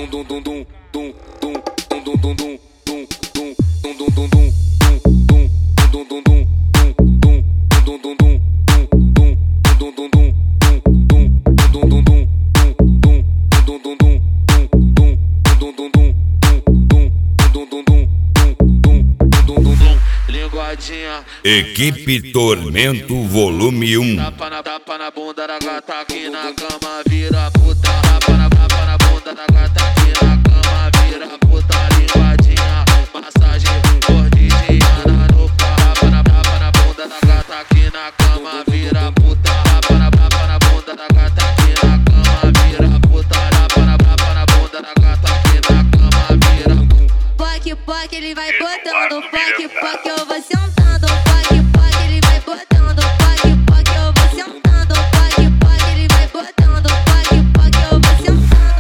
Equipe Tormento Volume 1. Tapa na bunda da gata aqui na cama, vira puta. Tapa na bunda da gata aqui na cama, vira puta. Linguadinha, massagem cordigiana no pau. Tapa na bunda da gata aqui na cama, vira puta. Tapa na bunda da gata aqui na cama, vira puta. Tapa na bunda da gata aqui na cama, vira puta. Poc, ele vai botando, poc, eu vou sentando. Poc, ele vai botando, poc, eu vou sentando. Poc, ele vai botando, poc, eu vou sentando.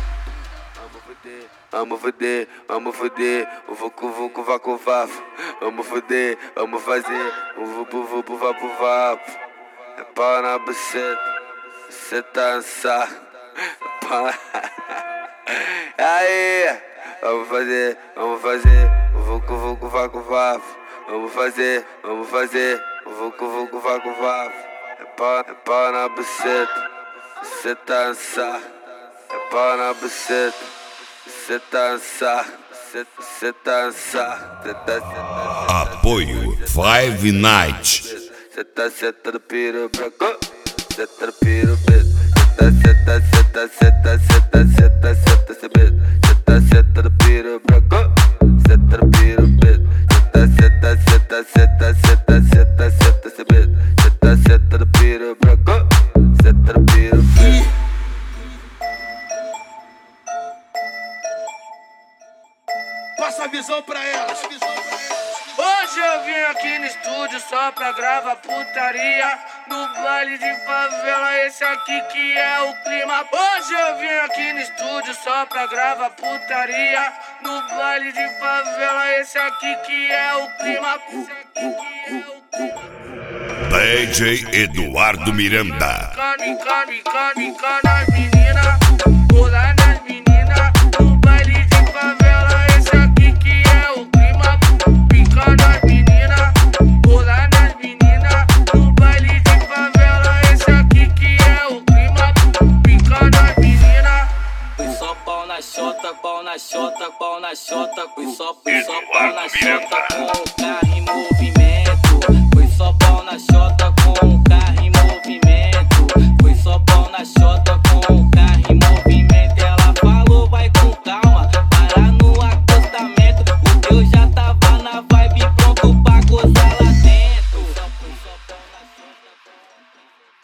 Vamos fuder, o vucu vacu vafo. Vamos fuder, vamos fazer o vupu vapu vapo. É pau na buceta, cê tá ansar. Aí, vamos fazer o vucu vacu vafo. Vamos fazer o vucu vacu vafo. É pau na buceta, cê tá ansar. É pau na buceta, cê tá ansar. Cê tá ansar. Apoio Five Night. Cê tá sentando piru pra cá. Cê tá piru preto. Cê tá sentando piru pra cá. Cê tá piru preto. Cê tá sentando piru pra cá. Cê tá piru preto. Passa a visão pra ela. Hoje eu vim aqui no estúdio só pra gravar putaria. No baile de favela, esse aqui que é o clima. Hoje eu vim aqui no estúdio só pra gravar putaria. No baile de favela, esse aqui que é o clima. DJ Eduardo Miranda. Mica nas meninas, pular nas meninas. No baile de favela, esse aqui que é o clima. Pica nas meninas, pular nas meninas. No baile de favela, esse aqui que é o clima. Pica nas meninas. Foi só pau na xota, pau na xota, pau na xota. Foi só pau na xota com o carro em movimento. Foi só pau na xota com